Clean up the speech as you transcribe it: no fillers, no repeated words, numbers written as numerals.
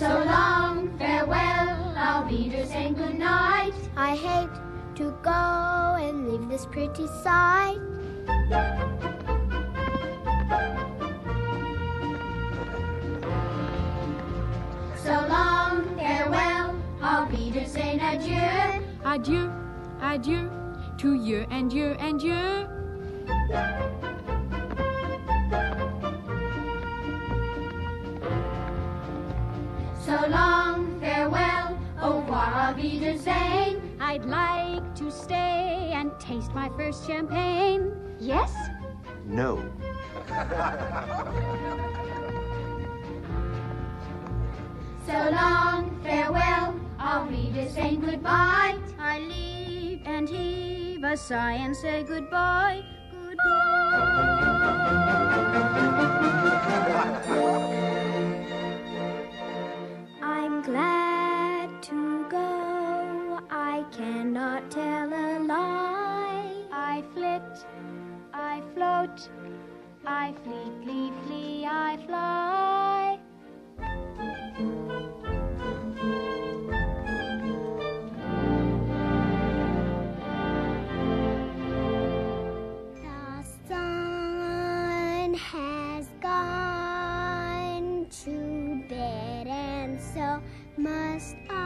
So long, farewell, I'll be saying good night. I hate to go and leave this pretty sight. So long, farewell, I'll be saying adieu. Adieu, adieu, to you and you and you. So long, farewell, au revoir, auf Wiedersehen. I'd like to stay and taste my first champagne. Yes? No. So long, farewell, auf Wiedersehen, goodbye. I leave and heave a sigh and say goodbye, I'm glad to go, I cannot tell a lie. I flit, I float, I fleetly flee, I fly. The sun has gone to bed, and so must I.